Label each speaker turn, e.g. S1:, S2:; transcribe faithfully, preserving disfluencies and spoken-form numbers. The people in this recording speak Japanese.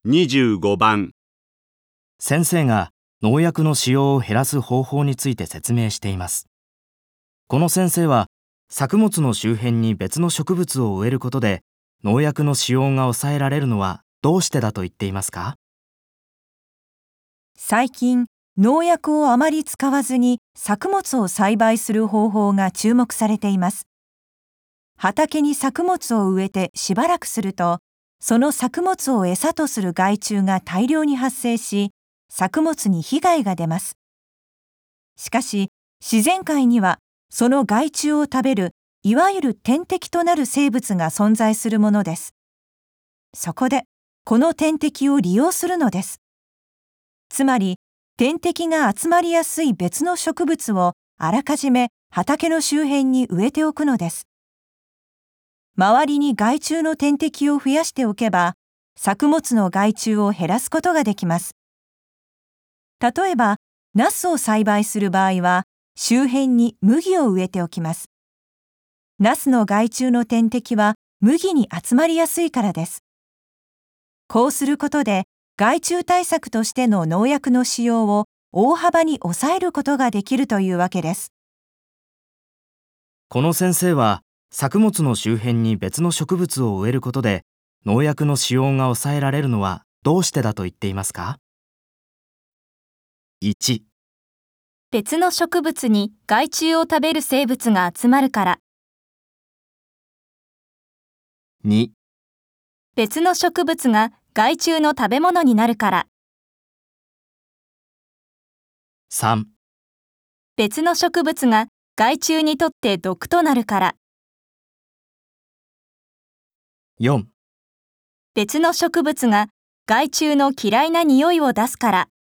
S1: にじゅうごばん、
S2: 先生が農薬の使用を減らす方法について説明しています。この先生は作物の周辺に別の植物を植えることで農薬の使用が抑えられるのはどうしてだと言っていますか？
S3: 最近、農薬をあまり使わずに作物を栽培する方法が注目されています。畑に作物を植えてしばらくすると、その作物を餌とする害虫が大量に発生し、作物に被害が出ます。しかし、自然界にはその害虫を食べるいわゆる天敵となる生物が存在するものです。そこで、この天敵を利用するのです。つまり、天敵が集まりやすい別の植物をあらかじめ畑の周辺に植えておくのです。周りに害虫の天敵を増やしておけば、作物の害虫を減らすことができます。例えば、ナスを栽培する場合は、周辺に麦を植えておきます。ナスの害虫の天敵は麦に集まりやすいからです。こうすることで、害虫対策としての農薬の使用を大幅に抑えることができるというわけです。
S2: この先生は作物の周辺に別の植物を植えることで農薬の使用が抑えられるのはどうしてだと言っていますか？いち、
S4: 別の植物に害虫を食べる生物が集まるから。
S2: に、
S4: 別の植物が害虫の食べ物になるから。
S2: さん、
S4: 別の植物が害虫にとって毒となるから。
S2: よん、
S4: 別の植物が害虫の嫌いな匂いを出すから。